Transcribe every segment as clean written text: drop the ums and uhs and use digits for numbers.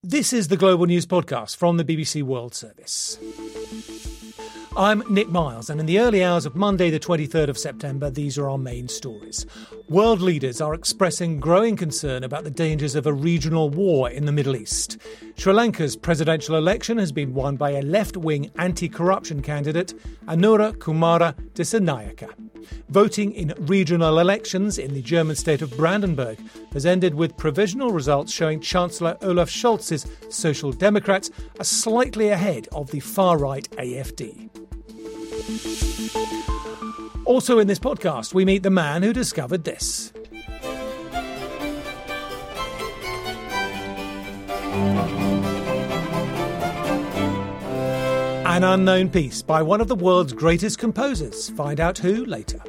This is the Global News Podcast from the BBC World Service. I'm Nick Miles, and in the early hours of Monday, the 23rd of September, these are our main stories. World leaders are expressing growing concern about the dangers of a regional war in the Middle East. Sri Lanka's presidential election has been won by a left-wing anti-corruption candidate, Anura Kumara Dissanayaka. Voting in regional elections in the German state of Brandenburg has ended with provisional results showing Chancellor Olaf Scholz's Social Democrats are slightly ahead of the far-right AfD. Also in this podcast, we meet the man who discovered this. An unknown piece by one of the world's greatest composers. Find out who later.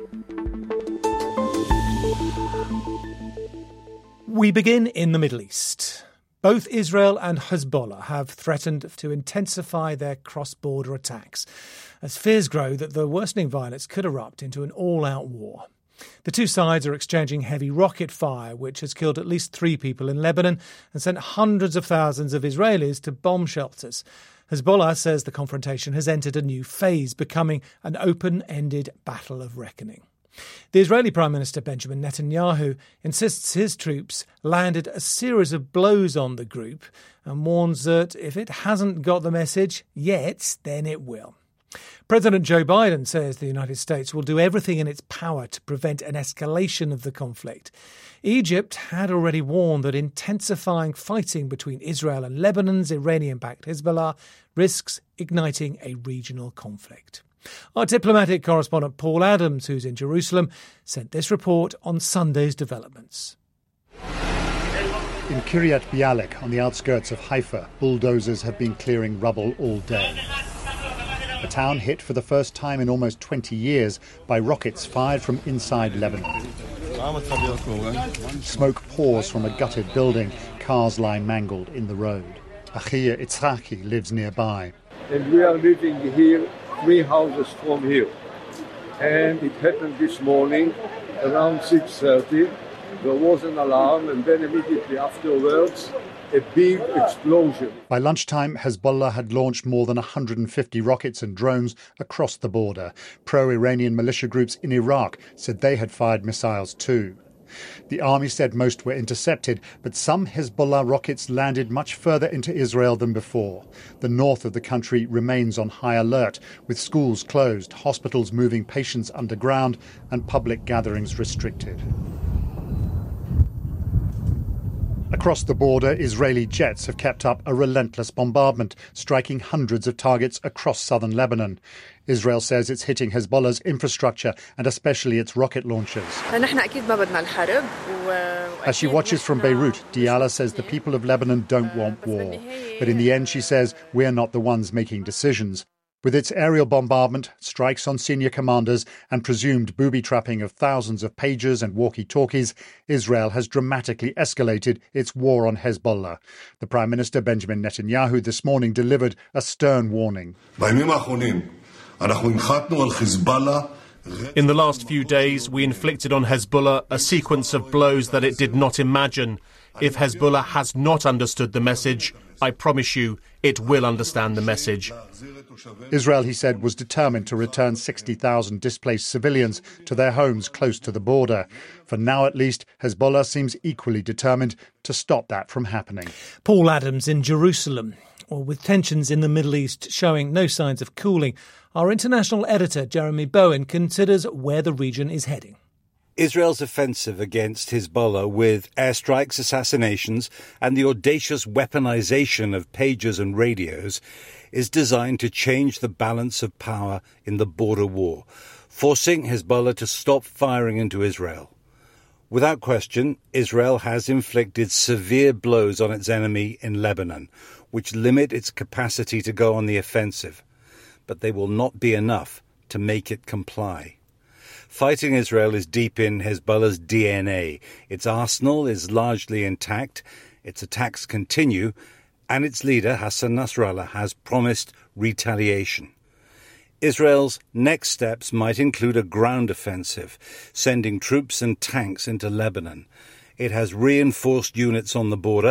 We begin in the Middle East. Both Israel and Hezbollah have threatened to intensify their cross-border attacks as fears grow that the worsening violence could erupt into an all-out war. The two sides are exchanging heavy rocket fire, which has killed at least 3 people in Lebanon and sent hundreds of thousands of Israelis to bomb shelters. Hezbollah says the confrontation has entered a new phase, becoming an open-ended battle of reckoning. The Israeli Prime Minister Benjamin Netanyahu insists his troops landed a series of blows on the group and warns that if it hasn't got the message yet, then it will. President Joe Biden says the United States will do everything in its power to prevent an escalation of the conflict. Egypt had already warned that intensifying fighting between Israel and Lebanon's Iranian-backed Hezbollah risks igniting a regional conflict. Our diplomatic correspondent Paul Adams, who's in Jerusalem, sent this report on Sunday's developments. In Kiryat Bialik, on the outskirts of Haifa, bulldozers have been clearing rubble all day. A town hit for the first time in almost 20 years by rockets fired from inside Lebanon. Smoke pours from a gutted building. Cars lie mangled in the road. Achia Itzhaki lives nearby. And we are living here 3 houses from here. And it happened this morning around 6:30. There was an alarm, and then immediately afterwards, a big explosion. By lunchtime, Hezbollah had launched more than 150 rockets and drones across the border. Pro-Iranian militia groups in Iraq said they had fired missiles too. The army said most were intercepted, but some Hezbollah rockets landed much further into Israel than before. The north of the country remains on high alert, with schools closed, hospitals moving patients underground, and public gatherings restricted. Across the border, Israeli jets have kept up a relentless bombardment, striking hundreds of targets across southern Lebanon. Israel says it's hitting Hezbollah's infrastructure and especially its rocket launchers. As she watches from Beirut, Diala says the people of Lebanon don't want war. But in the end, she says, we're not the ones making decisions. With its aerial bombardment, strikes on senior commanders and presumed booby-trapping of thousands of pagers and walkie-talkies, Israel has dramatically escalated its war on Hezbollah. The Prime Minister Benjamin Netanyahu this morning delivered a stern warning. In the last few days, we inflicted on Hezbollah a sequence of blows that it did not imagine. If Hezbollah has not understood the message, I promise you it will understand the message. Israel, he said, was determined to return 60,000 displaced civilians to their homes close to the border. For now, at least, Hezbollah seems equally determined to stop that from happening. Paul Adams in Jerusalem. Well, with tensions in the Middle East showing no signs of cooling, our international editor, Jeremy Bowen, considers where the region is heading. Israel's offensive against Hezbollah with airstrikes, assassinations, and the audacious weaponization of pagers and radios is designed to change the balance of power in the border war, forcing Hezbollah to stop firing into Israel. Without question, Israel has inflicted severe blows on its enemy in Lebanon, which limit its capacity to go on the offensive. But they will not be enough to make it comply. Fighting Israel is deep in Hezbollah's DNA. Its arsenal is largely intact, its attacks continue, and its leader, Hassan Nasrallah, has promised retaliation. Israel's next steps might include a ground offensive, sending troops and tanks into Lebanon. It has reinforced units on the border,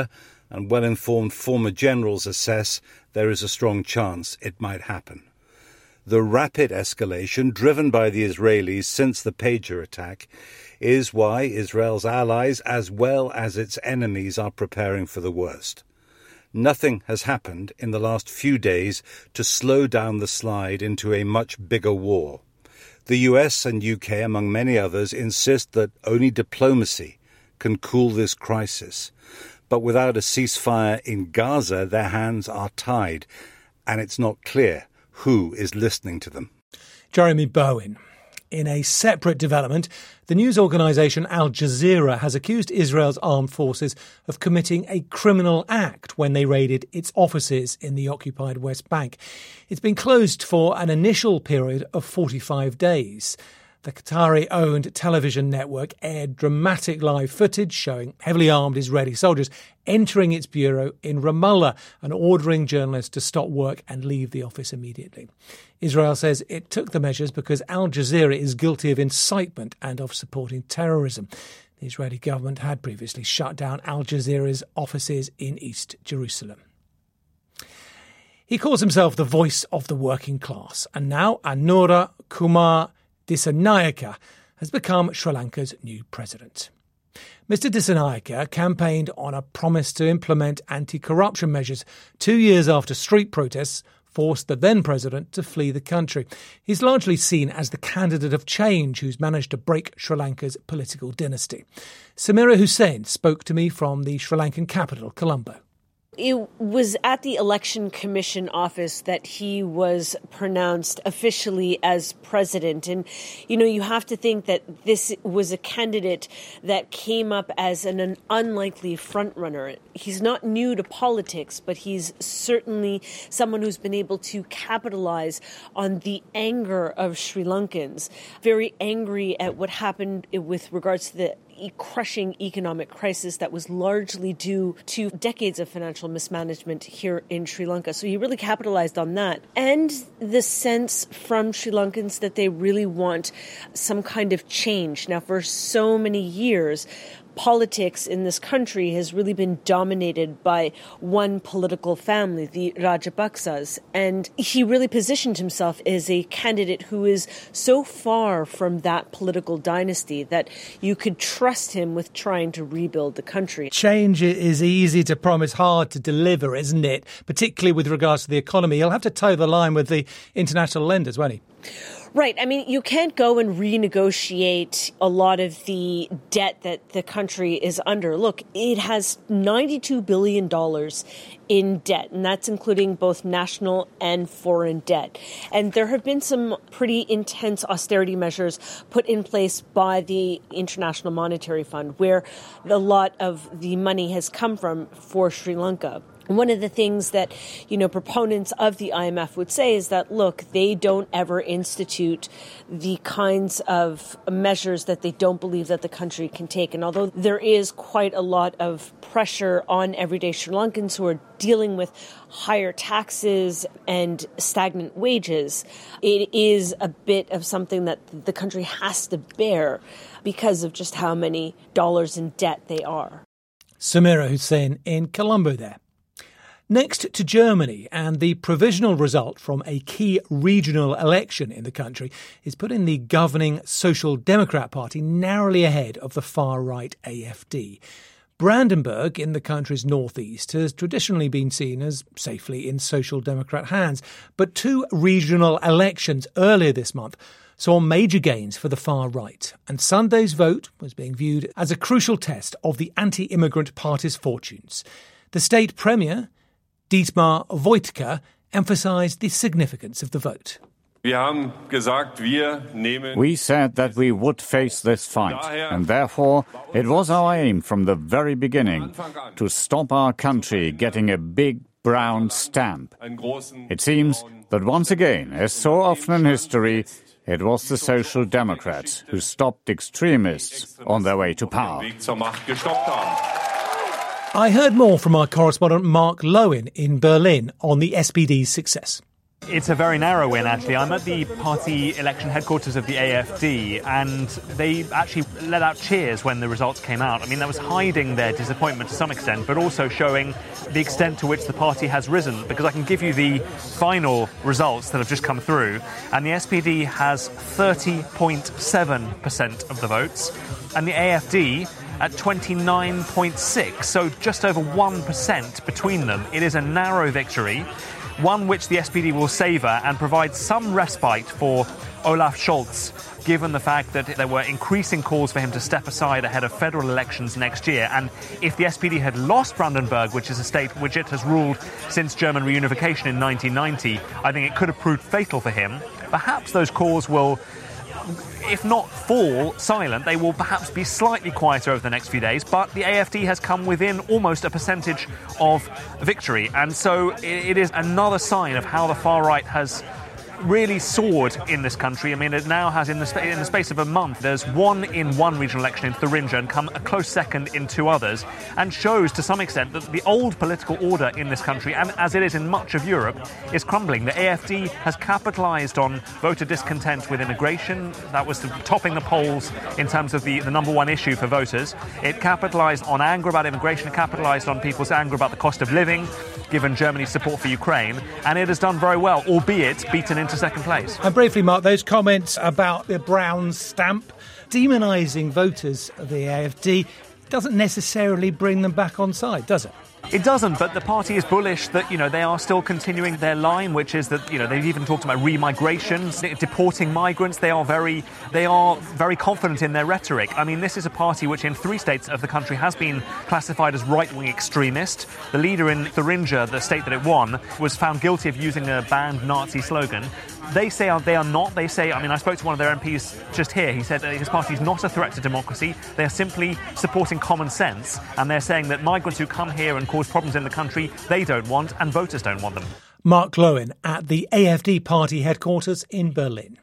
and well-informed former generals assess there is a strong chance it might happen. The rapid escalation driven by the Israelis since the pager attack is why Israel's allies as well as its enemies are preparing for the worst. Nothing has happened in the last few days to slow down the slide into a much bigger war. The US and UK, among many others, insist that only diplomacy can cool this crisis. But without a ceasefire in Gaza, their hands are tied, and it's not clear who is listening to them. Jeremy Bowen. In a separate development, the news organisation Al Jazeera has accused Israel's armed forces of committing a criminal act when they raided its offices in the occupied West Bank. It's been closed for an initial period of 45 days. The Qatari-owned television network aired dramatic live footage showing heavily armed Israeli soldiers entering its bureau in Ramallah and ordering journalists to stop work and leave the office immediately. Israel says it took the measures because Al Jazeera is guilty of incitement and of supporting terrorism. The Israeli government had previously shut down Al Jazeera's offices in East Jerusalem. He calls himself the voice of the working class, and now Anura Kumar Dissanayake has become Sri Lanka's new president. Mr. Dissanayake campaigned on a promise to implement anti-corruption measures 2 years after street protests forced the then president to flee the country. He's largely seen as the candidate of change who's managed to break Sri Lanka's political dynasty. Samira Hussain spoke to me from the Sri Lankan capital, Colombo. It was at the Election Commission office that he was pronounced officially as president. And, you have to think that this was a candidate that came up as an unlikely frontrunner. He's not new to politics, but he's certainly someone who's been able to capitalize on the anger of Sri Lankans, very angry at what happened with regards to the crushing economic crisis that was largely due to decades of financial mismanagement here in Sri Lanka. So he really capitalized on that. And the sense from Sri Lankans that they really want some kind of change. Now, for so many years, politics in this country has really been dominated by one political family, the Rajapaksas. And he really positioned himself as a candidate who is so far from that political dynasty that you could trust him with trying to rebuild the country. Change is easy to promise, hard to deliver, isn't it? Particularly with regards to the economy. He'll have to toe the line with the international lenders, won't he? Right. I mean, you can't go and renegotiate a lot of the debt that the country is under. Look, it has $92 billion in debt, and that's including both national and foreign debt. And there have been some pretty intense austerity measures put in place by the International Monetary Fund, where a lot of the money has come from for Sri Lanka. One of the things that, proponents of the IMF would say is that, look, they don't ever institute the kinds of measures that they don't believe that the country can take. And although there is quite a lot of pressure on everyday Sri Lankans who are dealing with higher taxes and stagnant wages, it is a bit of something that the country has to bear because of just how many dollars in debt they are. Samira Hussain in Colombo there. Next to Germany, and the provisional result from a key regional election in the country is putting the governing Social Democrat Party narrowly ahead of the far-right AfD. Brandenburg, in the country's northeast, has traditionally been seen as safely in Social Democrat hands. But 2 regional elections earlier this month saw major gains for the far right, and Sunday's vote was being viewed as a crucial test of the anti-immigrant party's fortunes. The state premier, Dietmar Woidke, emphasised the significance of the vote. We said that we would face this fight, and therefore it was our aim from the very beginning to stop our country getting a big brown stamp. It seems that once again, as so often in history, it was the Social Democrats who stopped extremists on their way to power. I heard more from our correspondent Mark Lowen in Berlin on the SPD's success. It's a very narrow win, actually. I'm at the party election headquarters of the AFD, and they actually let out cheers when the results came out. I mean, that was hiding their disappointment to some extent, but also showing the extent to which the party has risen, because I can give you the final results that have just come through, and the SPD has 30.7% of the votes, and the AFD at 29.6%, so just over 1% between them. It is a narrow victory, one which the SPD will savour and provide some respite for Olaf Scholz, given the fact that there were increasing calls for him to step aside ahead of federal elections next year. And if the SPD had lost Brandenburg, which is a state which it has ruled since German reunification in 1990, I think it could have proved fatal for him. Perhaps those calls will, if not fall silent, they will perhaps be slightly quieter over the next few days, but the AFD has come within almost a percentage of victory, and so it is another sign of how the far right has really soared in this country. I mean, it now has, in the space of a month, there's won in one regional election in Thuringia and come a close second in two others, and shows to some extent that the old political order in this country, and as it is in much of Europe, is crumbling. The AFD has capitalised on voter discontent with immigration. That was topping the polls in terms of the number one issue for voters. It capitalised on anger about immigration, it capitalised on people's anger about the cost of living, given Germany's support for Ukraine, and it has done very well, albeit beaten into second place. And briefly, Mark, those comments about the brown stamp demonising voters of the AFD doesn't necessarily bring them back on side, does it? It doesn't, but the party is bullish that, they are still continuing their line, which is that, they've even talked about remigration, deporting migrants. They are very confident in their rhetoric. I mean, this is a party which in 3 states of the country has been classified as right-wing extremist. The leader in Thuringia, the state that it won, was found guilty of using a banned Nazi slogan. They say they are not. They say, I spoke to one of their MPs just here. He said that his party is not a threat to democracy. They are simply supporting common sense. And they're saying that migrants who come here and cause problems in the country, they don't want, and voters don't want them. Mark Lowen at the AFD party headquarters in Berlin.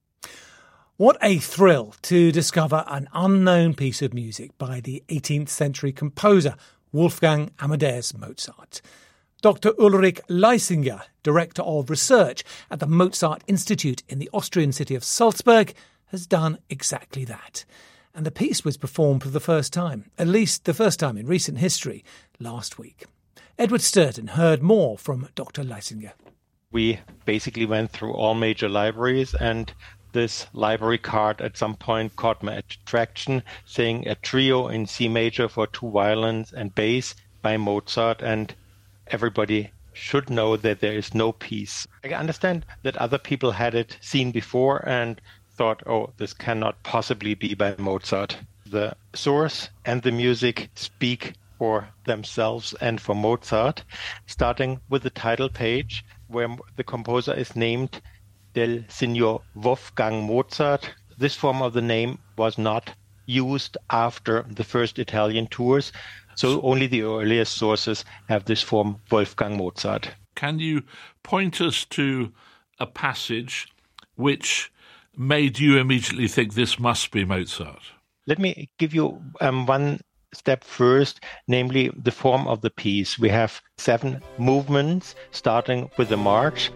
What a thrill to discover an unknown piece of music by the 18th century composer Wolfgang Amadeus Mozart. Dr. Ulrich Leisinger, Director of Research at the Mozart Institute in the Austrian city of Salzburg, has done exactly that. And the piece was performed for the first time, at least the first time in recent history, last week. Edward Sturton heard more from Dr. Leisinger. We basically went through all major libraries, and this library card at some point caught my attraction, saying a trio in C major for 2 violins and bass by Mozart, and everybody should know that there is no piece. I understand that other people had it seen before and thought, oh, this cannot possibly be by Mozart. The source and the music speak for themselves and for Mozart, starting with the title page where the composer is named Del Signor Wolfgang Mozart. This form of the name was not used after the first Italian tours, so only the earliest sources have this form, Wolfgang Mozart. Can you point us to a passage which made you immediately think this must be Mozart? Let me give you one step first, namely the form of the piece. We have 7 movements, starting with the march.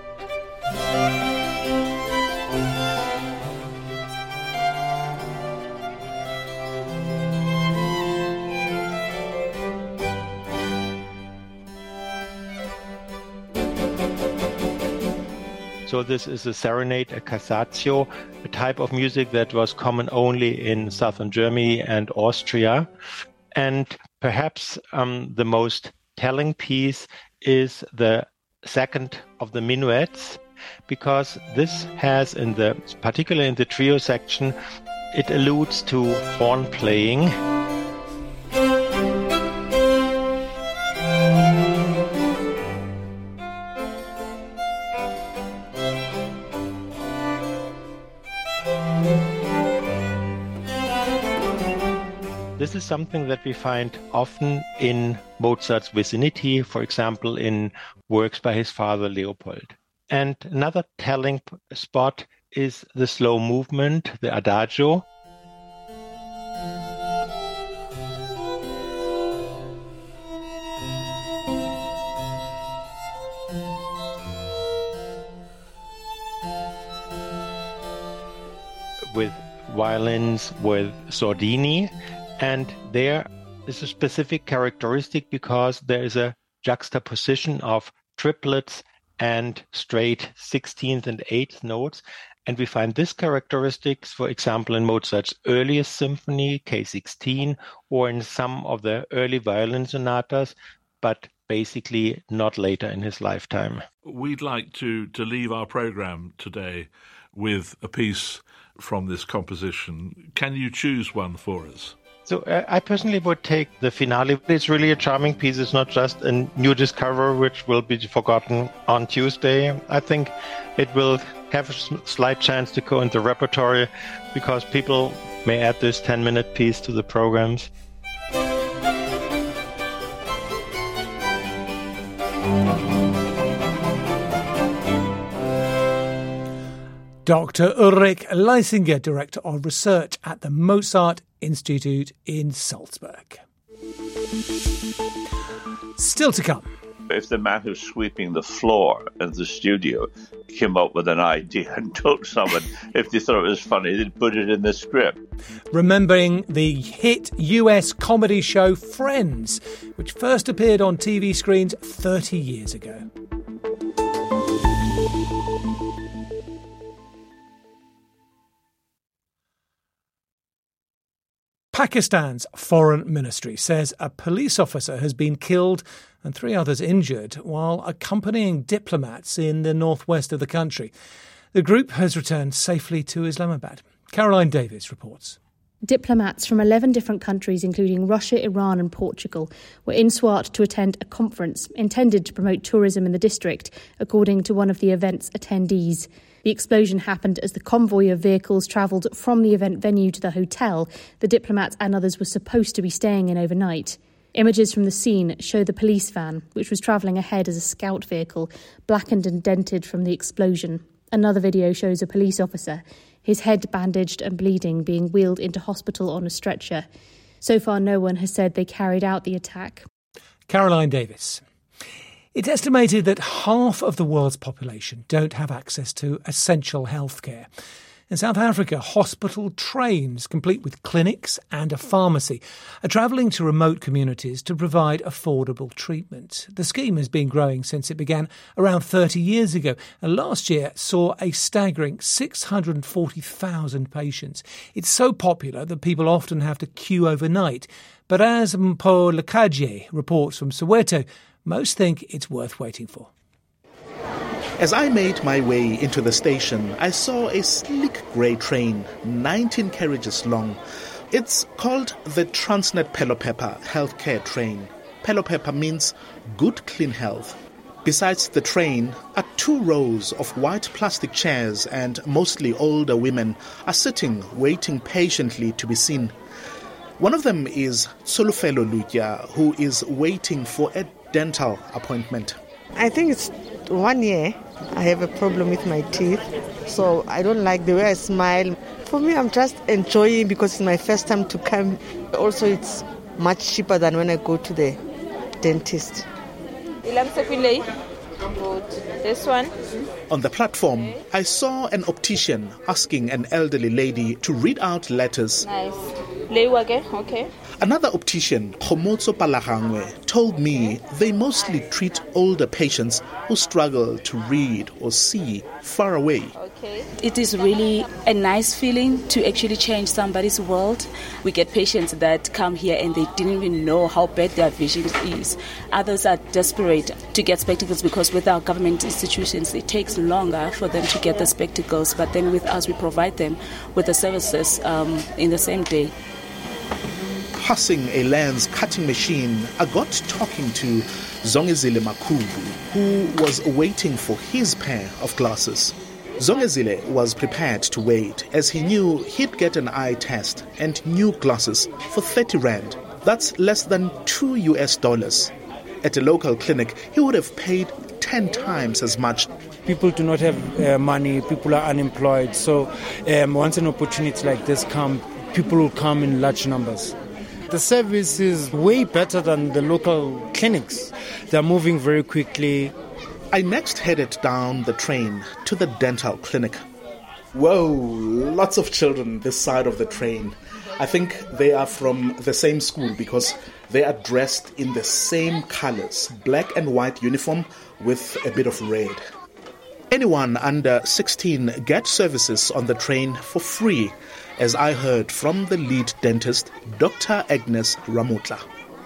So this is a serenade, a cassatio, a type of music that was common only in southern Germany and Austria. And perhaps the most telling piece is the second of the minuets, because this has, particularly in the trio section, it alludes to horn playing. This is something that we find often in Mozart's vicinity, for example, in works by his father Leopold. And another telling spot is the slow movement, the adagio. with violins with Sordini, and there is a specific characteristic because there is a juxtaposition of triplets and straight 16th and 8th notes. And we find this characteristics, for example, in Mozart's earliest symphony, K16, or in some of the early violin sonatas, but basically not later in his lifetime. We'd like to leave our program today with a piece from this composition. Can you choose one for us? So I personally would take the finale. It's really a charming piece. It's not just a new discovery which will be forgotten on Tuesday. I think it will have a slight chance to go into repertory because people may add this 10-minute piece to the programs. Dr. Ulrich Leisinger, Director of Research at the Mozart Institute in Salzburg. Still to come. If the man who's sweeping the floor in the studio came up with an idea and told someone if they thought it was funny, they'd put it in the script. Remembering the hit US comedy show Friends, which first appeared on TV screens 30 years ago. Pakistan's foreign ministry says a police officer has been killed and 3 others injured while accompanying diplomats in the northwest of the country. The group has returned safely to Islamabad. Caroline Davis reports. Diplomats from 11 different countries, including Russia, Iran and Portugal, were in Swat to attend a conference intended to promote tourism in the district, according to one of the event's attendees. The explosion happened as the convoy of vehicles travelled from the event venue to the hotel the diplomats and others were supposed to be staying in overnight. Images from the scene show the police van, which was travelling ahead as a scout vehicle, blackened and dented from the explosion. Another video shows a police officer, his head bandaged and bleeding, being wheeled into hospital on a stretcher. So far, no one has said they carried out the attack. Caroline Davis. It's estimated that half of the world's population don't have access to essential healthcare. In South Africa, hospital trains, complete with clinics and a pharmacy, are travelling to remote communities to provide affordable treatment. The scheme has been growing since it began around 30 years ago, and last year saw a staggering 640,000 patients. It's so popular that people often have to queue overnight. But as Mpho Lakaje reports from Soweto, most think it's worth waiting for. As I made my way into the station, I saw a sleek grey train, 19 carriages long. It's called the Transnet Pelopeppa healthcare train. Pelopeppa means good, clean health. Besides the train are 2 rows of white plastic chairs, and mostly older women are sitting, waiting patiently to be seen. One of them is Solufelo Lutya, who is waiting for a dental appointment. I think it's 1 year. I have a problem with my teeth, so I don't like the way I smile. For me, I'm just enjoying because it's my first time to come. Also, it's much cheaper than when I go to the dentist. This one. On the platform, I saw an optician asking an elderly lady to read out letters. Nice. Okay. Another optician, Khomotso Palagangwe, told me they mostly treat older patients who struggle to read or see far away. It is really a nice feeling to actually change somebody's world. We get patients that come here and they didn't even know how bad their vision is. Others are desperate to get spectacles because with our government institutions it takes longer for them to get the spectacles, but then with us we provide them with the services in the same day. Passing a lens cutting machine, I got talking to Zongezile Makubu, who was waiting for his pair of glasses. Zongezile was prepared to wait as he knew he'd get an eye test and new glasses for 30 Rand. That's less than $2. At a local clinic, he would have paid 10 times as much. People do not have money, people are unemployed, so once an opportunity like this comes, people will come in large numbers. The service is way better than the local clinics. They're moving very quickly. I next headed down the train to the dental clinic. Whoa, lots of children this side of the train. I think they are from the same school because they are dressed in the same colors, black and white uniform with a bit of red. Anyone under 16 gets services on the train for free, as I heard from the lead dentist, Dr. Agnes Ramutla.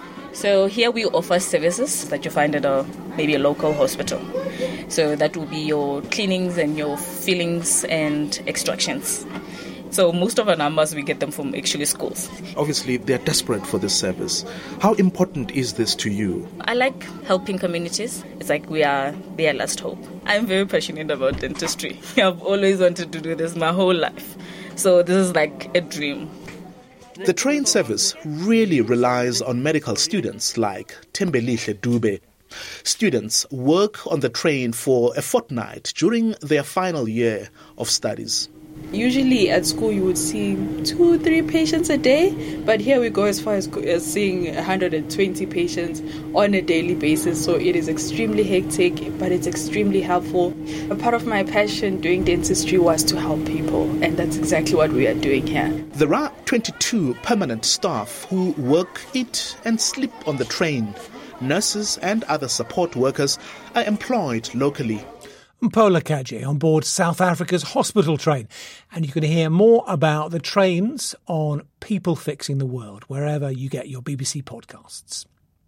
So here we offer services that you find at maybe a local hospital. So that will be your cleanings and your fillings and extractions. So most of our numbers, we get them from actually schools. Obviously, they're desperate for this service. How important is this to you? I like helping communities. It's like we are their last hope. I'm very passionate about dentistry. I've always wanted to do this my whole life. So this is like a dream. The train service really relies on medical students like Tembelihle Dube. Students work on the train for a fortnight during their final year of studies. Usually at school you would see 2-3 patients a day, but here we go as far as seeing 120 patients on a daily basis. So it is extremely hectic, but it's extremely helpful. A part of my passion doing dentistry was to help people, and that's exactly what we are doing here. There are 22 permanent staff who work, eat and sleep on the train. Nurses and other support workers are employed locally. Mpola Kaji on board South Africa's hospital train. And you can hear more about the trains on People Fixing the World, wherever you get your BBC podcasts.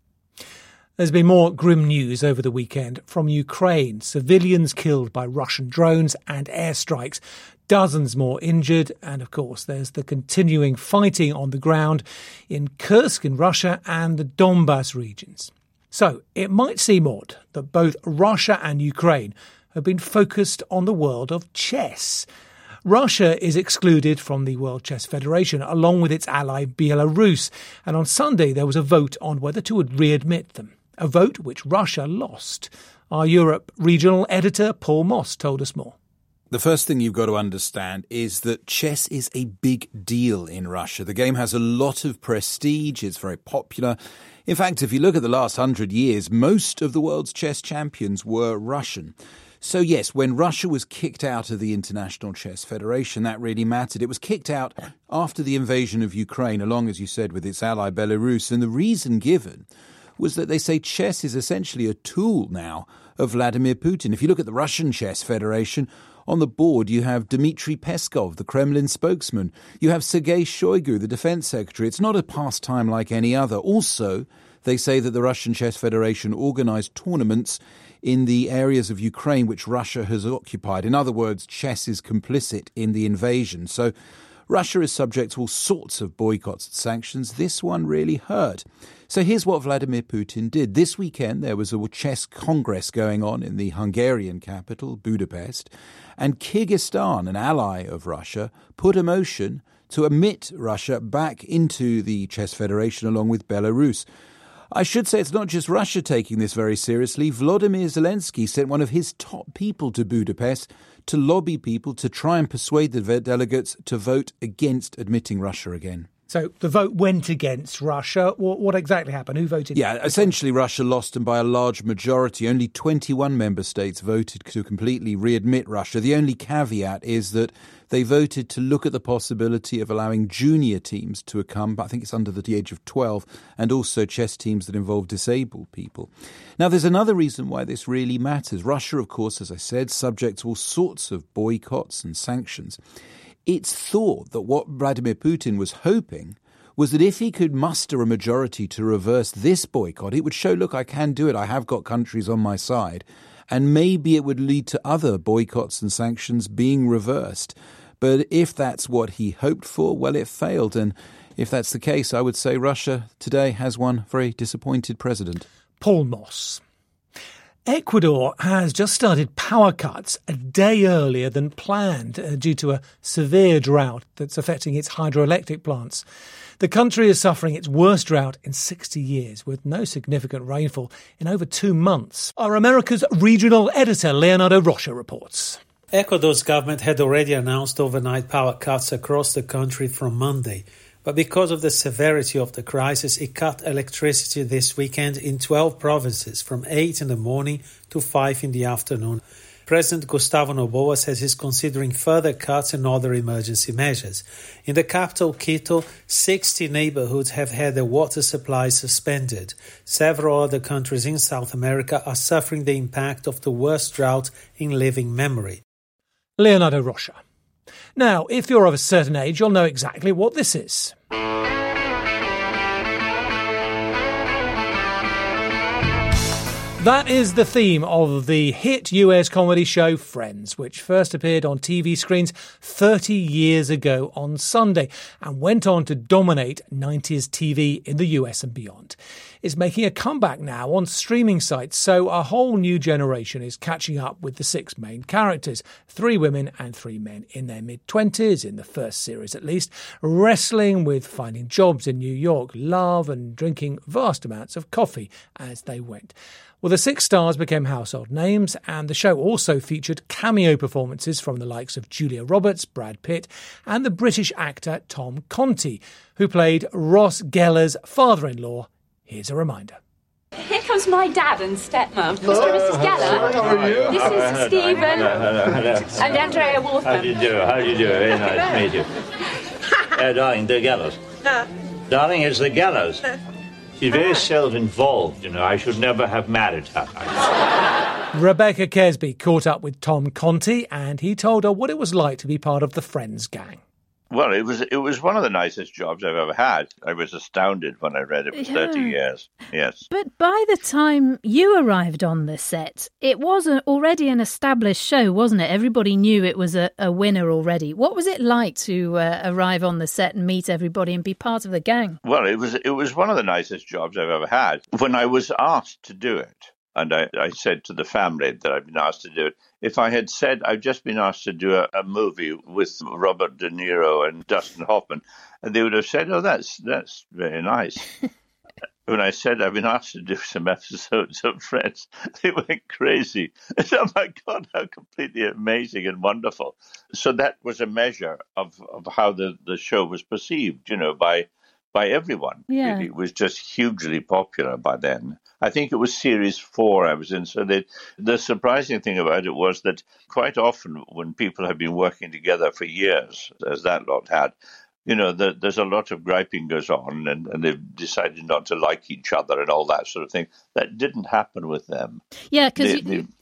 There's been more grim news over the weekend from Ukraine. Civilians killed by Russian drones and airstrikes. Dozens more injured. And, of course, there's the continuing fighting on the ground in Kursk in Russia and the Donbas regions. So it might seem odd that both Russia and Ukraine have been focused on the world of chess. Russia is excluded from the World Chess Federation, along with its ally Belarus, and on Sunday there was a vote on whether to readmit them, a vote which Russia lost. Our Europe regional editor Paul Moss told us more. The first thing you've got to understand is that chess is a big deal in Russia. The game has a lot of prestige, it's very popular. In fact, if you look at the last 100 years, most of the world's chess champions were Russian. So yes, when Russia was kicked out of the International Chess Federation, that really mattered. It was kicked out after the invasion of Ukraine, along, as you said, with its ally Belarus. And the reason given was that they say chess is essentially a tool now of Vladimir Putin. If you look at the Russian Chess Federation, on the board you have Dmitry Peskov, the Kremlin spokesman. You have Sergei Shoigu, the defense secretary. It's not a pastime like any other. Also, they say that the Russian Chess Federation organized tournaments in the areas of Ukraine which Russia has occupied. In other words, chess is complicit in the invasion. So Russia is subject to all sorts of boycotts and sanctions. This one really hurt. So here's what Vladimir Putin did. This weekend there was a chess congress going on in the Hungarian capital, Budapest, and Kyrgyzstan, an ally of Russia, put a motion to admit Russia back into the Chess Federation along with Belarus. I should say it's not just Russia taking this very seriously. Volodymyr Zelensky sent one of his top people to Budapest to lobby people to try and persuade the delegates to vote against admitting Russia again. So the vote went against Russia. What exactly happened? Who voted? Yeah, essentially Russia lost, and by a large majority. Only 21 member states voted to completely readmit Russia. The only caveat is that they voted to look at the possibility of allowing junior teams to come, I think it's under the age of 12, and also chess teams that involve disabled people. Now, there's another reason why this really matters. Russia, of course, as I said, subject to all sorts of boycotts and sanctions. It's thought that what Vladimir Putin was hoping was that if he could muster a majority to reverse this boycott, it would show, look, I can do it, I have got countries on my side, and maybe it would lead to other boycotts and sanctions being reversed. But if that's what he hoped for, well, it failed. And if that's the case, I would say Russia today has one very disappointed president. Paul Moss. Ecuador has just started power cuts a day earlier than planned due to a severe drought that's affecting its hydroelectric plants. The country is suffering its worst drought in 60 years, with no significant rainfall in over 2 months. Our America's regional editor, Leonardo Rocha, reports. Ecuador's government had already announced overnight power cuts across the country from Monday. But because of the severity of the crisis, it cut electricity this weekend in 12 provinces from 8 in the morning to 5 in the afternoon. President Gustavo Noboa says he's considering further cuts and other emergency measures. In the capital, Quito, 60 neighborhoods have had their water supply suspended. Several other countries in South America are suffering the impact of the worst drought in living memory. Leonardo Rocha. Now, if you're of a certain age, you'll know exactly what this is. That is the theme of the hit US comedy show Friends, which first appeared on TV screens 30 years ago on Sunday and went on to dominate 90s TV in the US and beyond. It's making a comeback now on streaming sites, so a whole new generation is catching up with the 6 main characters, 3 women and 3 men in their mid-20s, in the first series at least, wrestling with finding jobs in New York, love and drinking vast amounts of coffee as they went. Well, the 6 stars became household names, and the show also featured cameo performances from the likes of Julia Roberts, Brad Pitt, and the British actor Tom Conti, who played Ross Geller's father-in-law. Here's a reminder. Here comes my dad and stepmom. Mr. and Mrs. Geller. How are you? This is Stephen Hello. and Andrea Wolfman. How do you do? How do you do? Very nice to meet you. Darling, the Gellers. No. Darling, it's the Gellers. She's very self-involved, you know. I should never have married her. Rebecca Kesby caught up with Tom Conti, and he told her what it was like to be part of the Friends gang. Well, it was one of the nicest jobs I've ever had. I was astounded when I read it was 30 years. Yes. But by the time you arrived on the set, it was already an established show, wasn't it? Everybody knew it was a winner already. What was it like to arrive on the set and meet everybody and be part of the gang? Well, it was one of the nicest jobs I've ever had. When I was asked to do it, and I said to the family that I'd been asked to do it, if I had said I've just been asked to do a movie with Robert De Niro and Dustin Hoffman, and they would have said, oh, that's very nice. When I said I've been asked to do some episodes of Friends, they went crazy. I said, oh, my God, how completely amazing and wonderful. So that was a measure of how the show was perceived, you know, by everyone. Yeah. Really. It was just hugely popular by then. I think it was series 4 I was in. So the surprising thing about it was that quite often when people have been working together for years, as that lot had, you know, there's a lot of griping goes on and they've decided not to like each other and all that sort of thing. That didn't happen with them. Yeah, because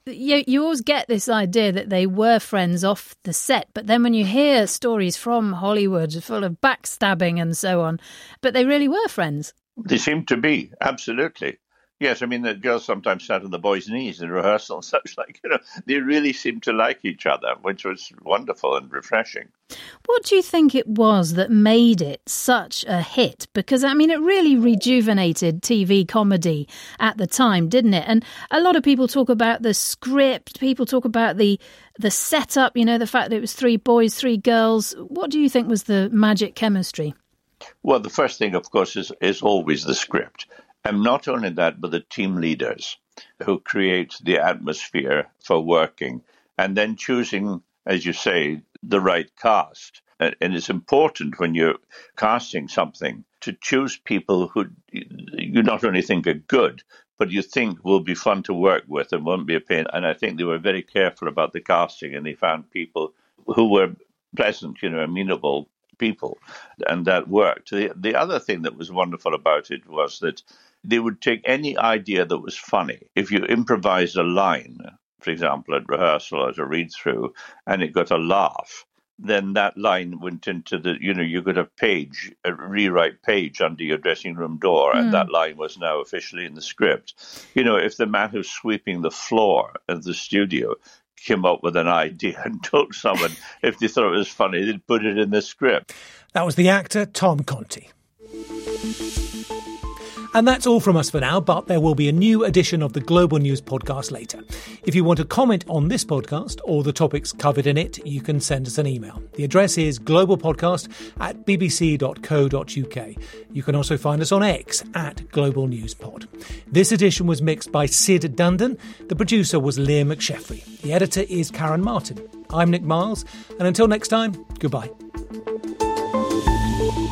you always get this idea that they were friends off the set, but then when you hear stories from Hollywood full of backstabbing and so on, but they really were friends. They seem to be, absolutely. Yes, I mean, the girls sometimes sat on the boys' knees in rehearsal and such like, you know, they really seemed to like each other, which was wonderful and refreshing. What do you think it was that made it such a hit? Because, I mean, it really rejuvenated TV comedy at the time, didn't it? And a lot of people talk about the script, people talk about the setup, you know, the fact that it was 3 boys, 3 girls. What do you think was the magic chemistry? Well, the first thing, of course, is always the script. And not only that, but the team leaders who create the atmosphere for working and then choosing, as you say, the right cast. And it's important when you're casting something to choose people who you not only think are good, but you think will be fun to work with and won't be a pain. And I think they were very careful about the casting and they found people who were pleasant, you know, amenable people. And that worked. The other thing that was wonderful about it was that they would take any idea that was funny. If you improvised a line, for example, at rehearsal as a read-through, and it got a laugh, then that line went into you got a rewrite page under your dressing room door, and that line was now officially in the script. You know, if the man who's sweeping the floor of the studio came up with an idea and told someone, if they thought it was funny, they'd put it in the script. That was the actor Tom Conti. And that's all from us for now, but there will be a new edition of the Global News podcast later. If you want to comment on this podcast or the topics covered in it, you can send us an email. The address is globalpodcast@bbc.co.uk. You can also find us on X @globalnewspod. This edition was mixed by Sid Dundon. The producer was Leah McSheffrey. The editor is Karen Martin. I'm Nick Miles, and until next time, goodbye.